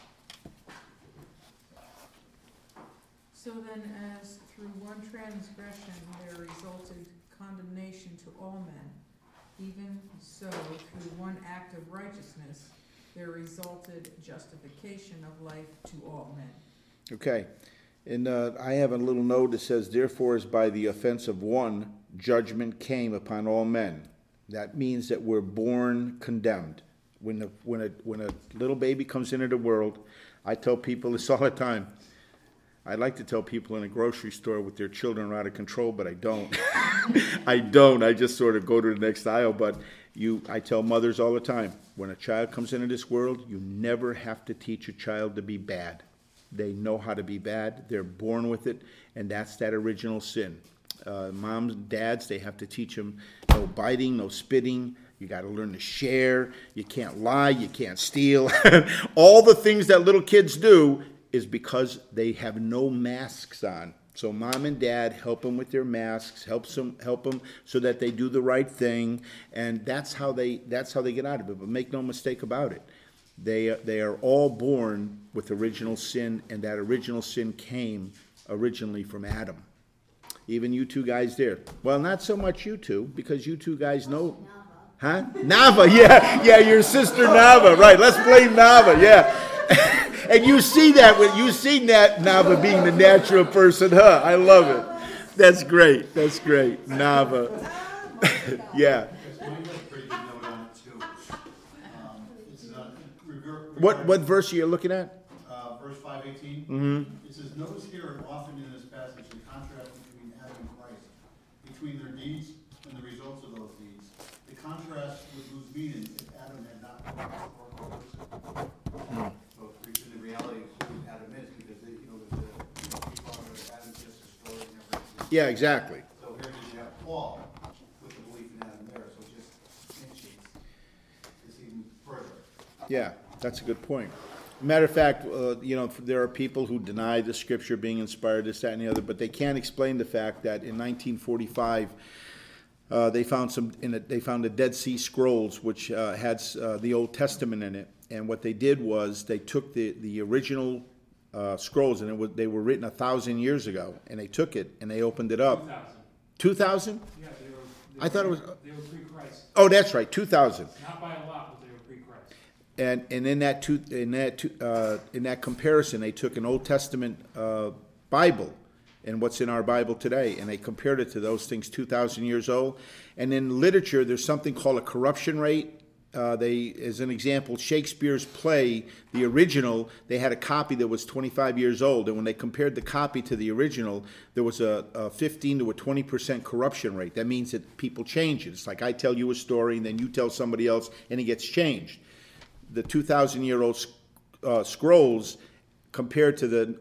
So then, as through one transgression there resulted condemnation to all men, even so through one act of righteousness there resulted justification of life to all men. Okay. And I have a little note that says, therefore, as by the offense of one, judgment came upon all men. That means that we're born condemned. When a little baby comes into the world, I tell people this all the time. I like to tell people in a grocery store with their children are out of control, but I don't. I just sort of go to the next aisle. But I tell mothers all the time, when a child comes into this world, you never have to teach a child to be bad. They know how to be bad. They're born with it, and that's that original sin. Moms and dads, they have to teach them no biting, no spitting. You got to learn to share. You can't lie. You can't steal. All the things that little kids do is because they have no masks on. So mom and dad help them with their masks, help them so that they do the right thing, and that's how they get out of it. But make no mistake about it, they are all born with original sin, and that original sin came originally from Adam. Even you two guys there. Well, not so much you two, because you two guys know. Huh? Nava, yeah, your sister Nava, right? Let's blame Nava, yeah. And you see that Nava being the natural person, huh? I love it. That's great. Nava. Yeah. What verse are you looking at? Verse 5:18. Mm-hmm. It says, notice here and often in this passage the contrast between Adam and Christ, between their deeds and the results of those deeds. The contrast would lose meaning if Adam had not become a historical person. So it's in the reality of who Adam is, because there's people out there, Adam's just a story and everything. Yeah, exactly. So here you have Paul with the belief in Adam there, so it just initiates this even further. Yeah, that's a good point. Matter of fact, there are people who deny the scripture being inspired, this, that, and the other, but they can't explain the fact that in 1945, they found the Dead Sea Scrolls, which had the Old Testament in it. And what they did was they took the original scrolls, and they were written 1,000 years ago, and they took it and they opened it up. 2,000. 2,000? Yeah, I thought it was. They were pre-Christ. Oh, that's right, 2,000. Not by a lot, but they were pre-Christ. And in that comparison, they took an Old Testament Bible and what's in our Bible today, and they compared it to those things 2,000 years old. And in literature, there's something called a corruption rate. As an example, Shakespeare's play, the original, they had a copy that was 25 years old, and when they compared the copy to the original, there was a 15 to a 20% corruption rate. That means that people change it. It's like I tell you a story, and then you tell somebody else, and it gets changed. The 2,000-year-old scrolls compared to the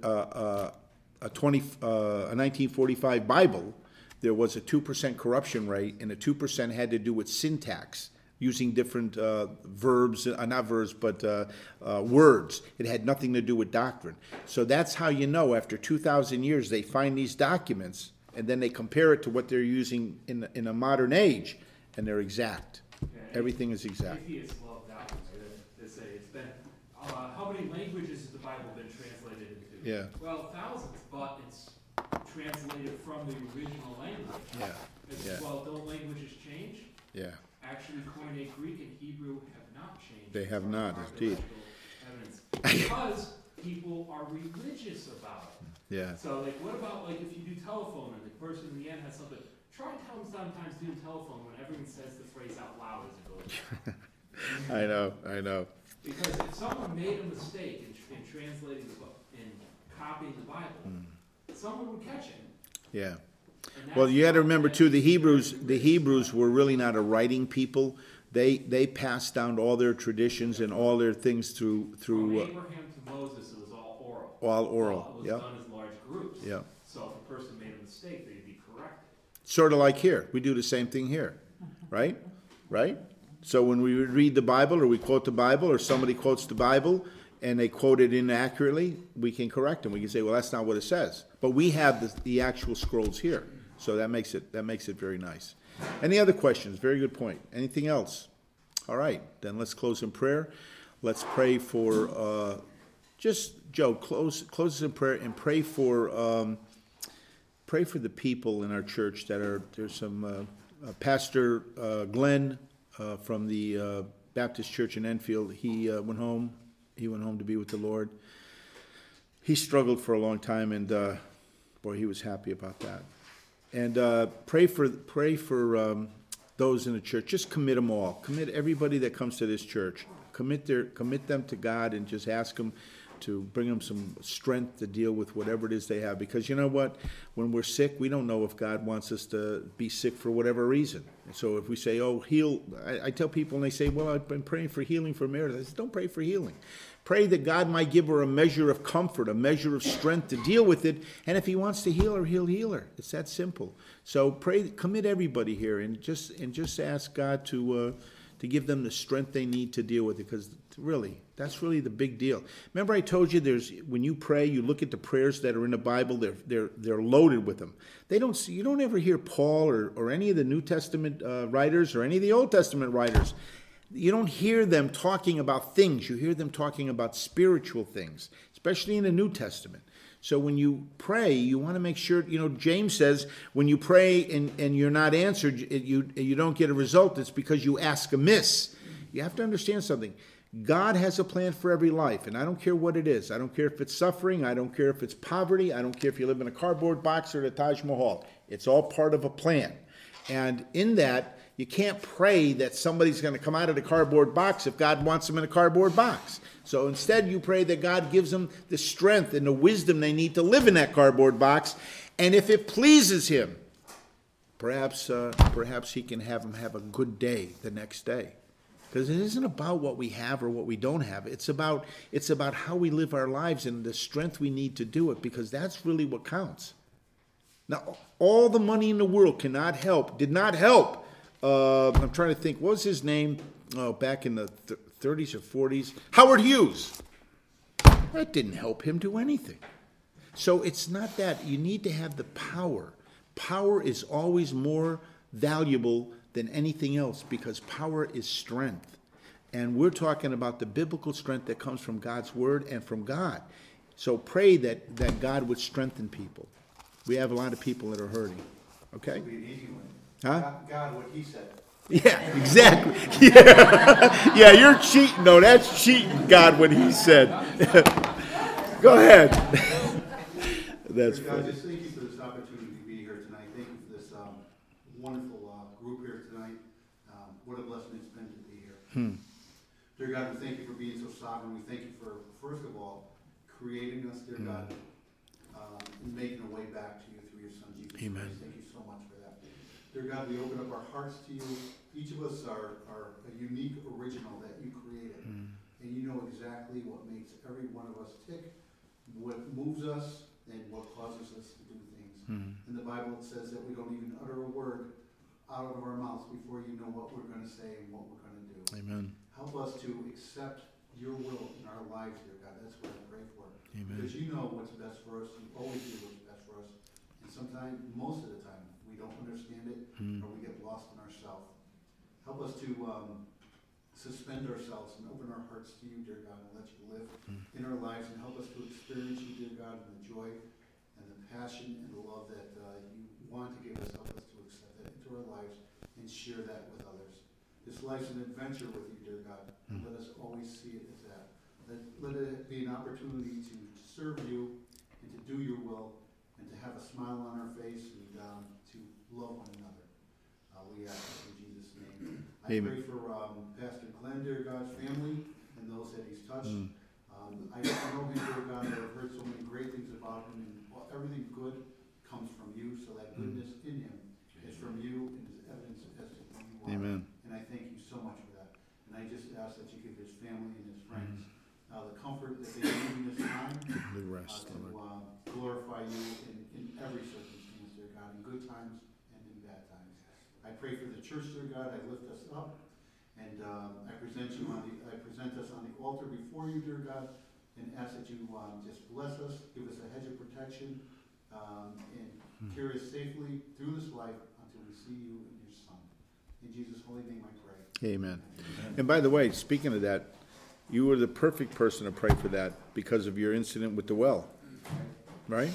1945 Bible, there was a 2% corruption rate, and the 2% had to do with syntax, using different verbs, not verbs, but words. It had nothing to do with doctrine. So that's how you know after 2,000 years they find these documents, and then they compare it to what they're using in a modern age, and they're exact. Everything is exact. Atheists love that one. They say it's been, how many languages has the Bible been translated into? Yeah. Well, thousands, but it's translated from the original language. Yeah. Well, don't languages change? Yeah. Actually, Koine Greek and Hebrew have not changed. They have not, indeed. Evidence. Because people are religious about it. Yeah. So, what about, if you do telephone and the person in the end has something, try sometimes doing telephone when everyone says the phrase out loud as it goes. I know. Because if someone made a mistake in translating the book, in copying the Bible, someone would catch it. Yeah. Well, you got to remember too, the Hebrews were really not a writing people. They passed down all their traditions and all their things through. From Abraham to Moses, it was all oral. All oral. It was done as large groups. Yeah. So if a person made a mistake, they'd be corrected. Sort of like here, we do the same thing here, right? Right. So when we read the Bible, or we quote the Bible, or somebody quotes the Bible, and they quote it inaccurately, we can correct them. We can say, well, that's not what it says. But we have the actual scrolls here, so that makes it very nice. Any other questions? Very good point. Anything else? All right, then let's close in prayer. Let's pray for Joe. Close us in prayer and pray for the people in our church that are. There's some Pastor Glenn from the Baptist Church in Enfield. He went home. He went home to be with the Lord. He struggled for a long time, and boy, he was happy about that. And pray for those in the church. Just commit them all. Commit everybody that comes to this church. Commit them to God, and just ask them to bring them some strength to deal with whatever it is they have. Because you know what? When we're sick, we don't know if God wants us to be sick for whatever reason. And so if we say, oh, heal, I tell people, and they say, well, I've been praying for healing for Meredith. I said, don't pray for healing. Pray that God might give her a measure of comfort, a measure of strength to deal with it. And if he wants to heal her, he'll heal her. It's that simple. So pray, commit everybody here, and just ask God to give them the strength they need to deal with it, because really, that's really the big deal. Remember I told you when you pray, you look at the prayers that are in the Bible, they're loaded with them. You don't ever hear Paul or any of the New Testament writers or any of the Old Testament writers. You don't hear them talking about things. You hear them talking about spiritual things, especially in the New Testament. So when you pray, you want to make sure, James says, when you pray and you're not answered, you don't get a result, it's because you ask amiss. You have to understand something. God has a plan for every life, and I don't care what it is. I don't care if it's suffering. I don't care if it's poverty. I don't care if you live in a cardboard box or the Taj Mahal. It's all part of a plan. And in that, you can't pray that somebody's going to come out of the cardboard box if God wants them in a cardboard box. So instead, you pray that God gives them the strength and the wisdom they need to live in that cardboard box. And if it pleases him perhaps he can have him have a good day the next day. Because it isn't about what we have or what we don't have. It's about how we live our lives and the strength we need to do it, because that's really what counts. Now, all the money in the world did not help. I'm trying to think, what was his name? Oh, back in the 30s or 40s? Howard Hughes. That didn't help him do anything. So it's not that. You need to have the power. Power is always more valuable than anything else, because power is strength. And we're talking about the biblical strength that comes from God's word and from God. So pray that God would strengthen people. We have a lot of people that are hurting. Okay? It'll be an easy one. Huh? God, what he said. Yeah, exactly. Yeah, yeah, you're cheating. No, that's cheating, God, what he said. Go ahead. That's God, funny. just thank you for this opportunity to be here tonight. Thank you for this wonderful group here tonight. What a blessing it's been to be here. Dear God, we thank you for being so sovereign. We thank you for, first of all, creating us, dear God, and making a way back to you through your Son, Jesus Amen. Christ. Thank you so much for that. Dear God, we open up our hearts to you. Each of us are a unique original that you created. And you know exactly what makes every one of us tick, what moves us, and what causes us to do things. In the Bible it says that we don't even utter a word out of our mouths before you know what we're going to say and what we're going to do. Amen. Help us to accept your will in our lives, dear God. That's what I pray for. Amen. Because you know what's best for us. You always do what's best for us. And sometimes, most of the time, we don't understand it or we get lost in ourselves. Help us to suspend ourselves and open our hearts to you, dear God, and let you live in our lives, and help us to experience you, dear God, and the joy and the passion and the love that you want to give us. Help us to accept that into our lives and share that with others. This life's an adventure with you, dear God. And let us always see it as that. Let it be an opportunity to serve you and to do your will and to have a smile on our face and to love one another. We ask in Jesus' name. I pray for Pastor Glenn, dear God's family, and those that he's touched. I don't know him, dear God, but I've heard so many great things about him, and everything good comes from you, so that goodness in him is from you and is evidence as to who you are. Amen. And I thank you so much for that. And I just ask that you give his family and his friends the comfort that they need in this time The rest, to glorify you in every circumstance, dear God, in good times and in bad times. I pray for the church, dear God. I lift us up, and I present us on the altar before you, dear God, and ask that you just bless us, give us a hedge of protection, and carry us safely through this life until we see you in your Son. In Jesus' holy name I pray. Amen. And by the way, speaking of that, you were the perfect person to pray for that because of your incident with the well. Right?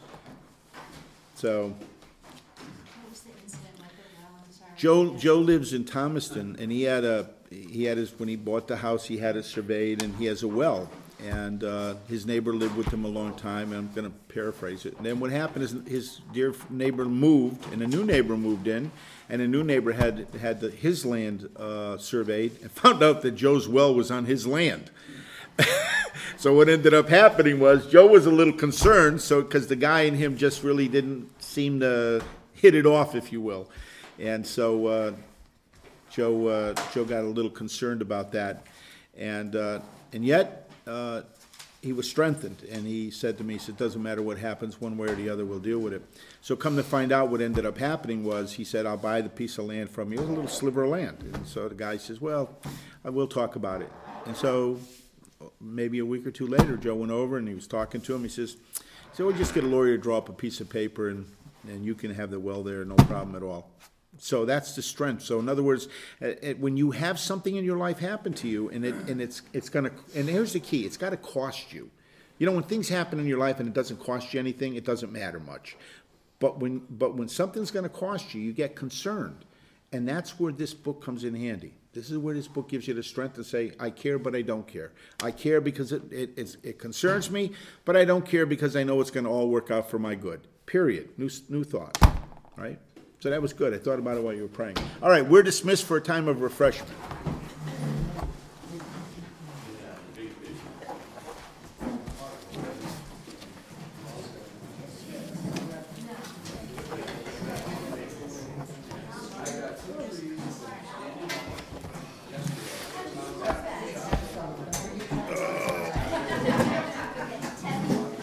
So, What was the incident with the well? I'm sorry. Joe lives in Thomaston, and he had his, when he bought the house, he had it surveyed, and he has a well. And his neighbor lived with him a long time, and I'm going to paraphrase it. And then what happened is his dear neighbor moved, and a new neighbor moved in, and a new neighbor had his land surveyed, and found out that Joe's well was on his land. So what ended up happening was Joe was a little concerned, because the guy and him just really didn't seem to hit it off, if you will. And so Joe got a little concerned about that, and yet he was strengthened, and he said to me, he said, it doesn't matter what happens, one way or the other, we'll deal with it. So come to find out, what ended up happening was, he said, I'll buy the piece of land from you. It was a little sliver of land. And so the guy says, well, I will talk about it. And so maybe a week or two later, Joe went over and he was talking to him. He says, we'll just get a lawyer to draw up a piece of paper, and you can have the well there, no problem at all. So that's the strength. So in other words, when you have something in your life happen to you, and it's gonna, and here's the key, it's got to cost you. You know, when things happen in your life and it doesn't cost you anything, it doesn't matter much. But when something's going to cost you, you get concerned, and that's where this book comes in handy. This is where this book gives you the strength to say, I care, but I don't care. I care because it concerns me, but I don't care because I know it's going to all work out for my good. Period. New thought. Right? So that was good. I thought about it while you were praying. All right, we're dismissed for a time of refreshment.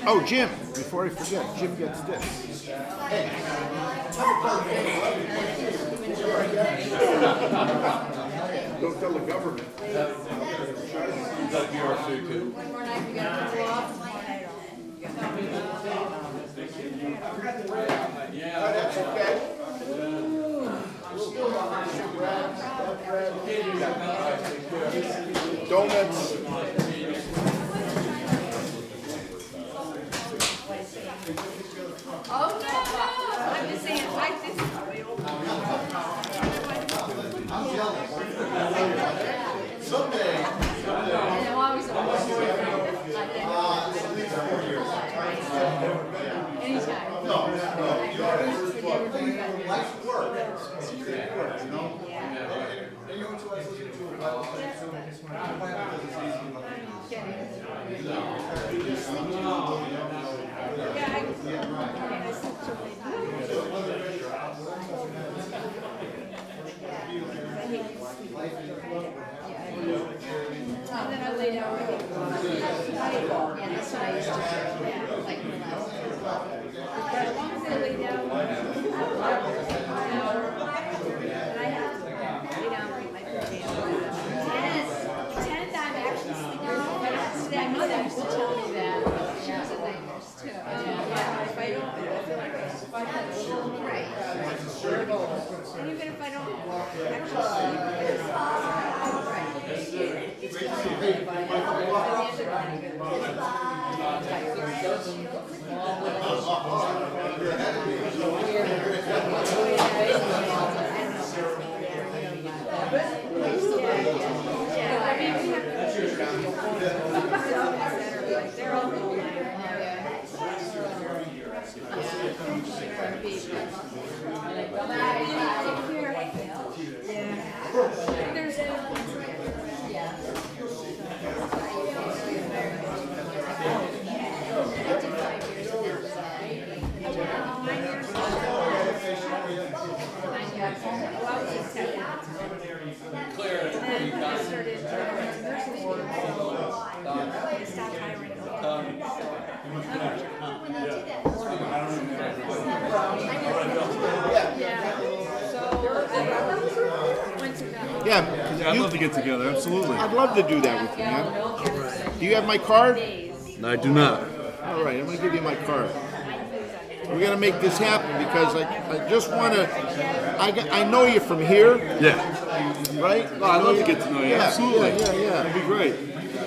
Oh, Jim, before I forget, Jim gets this. Don't tell the government. You got a BRC too. One more night, we gotta pull off. That's okay. Donuts. Oh, no, I'm just saying, like this. Someday. And I'm always on board. Anytime. No, you always life's work. Secret work, you know? And you know what I was listening to a Bible study, so it's And then I lay down with it. Yeah, that's what I used to do, like the last. But as long as I lay down, and I have to lay down with my pajamas. Yes, 10th I'm actually sleeping. My mother used to tell me that. She was a nightmare too. Yeah, if I don't, I feel like if I had a little right. And even if I don't actually sleep, right. It's just by the end of the night, they're all cool. There's Yeah, I'd love to get together, absolutely. I'd love to do that with you, man. Do you have my card? No, I do not. All right, I'm gonna give you my card. We're gonna make this happen because I just wanna. I know you from here, Yeah. right? No, I'd love to get to know you, Yeah, absolutely. yeah. That'd be great.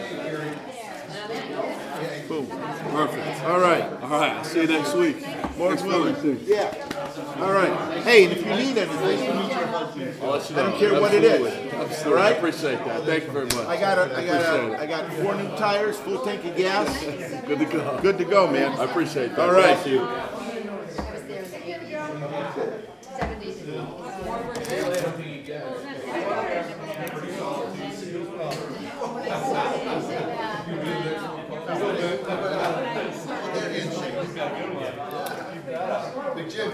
Boom. Perfect. All right. All right, I'll see you next week. Lord's Thanks for willing. everything. Yeah. All right. Hey, and if you need anything, I'll let you I know. don't care what it is. Absolutely. All right? I appreciate that. Thank you very much. I got 4 new tires, full tank of gas. Good to go. Good to go, man. I appreciate that. All right. Thank you. I was there in the 70s. Big Jim.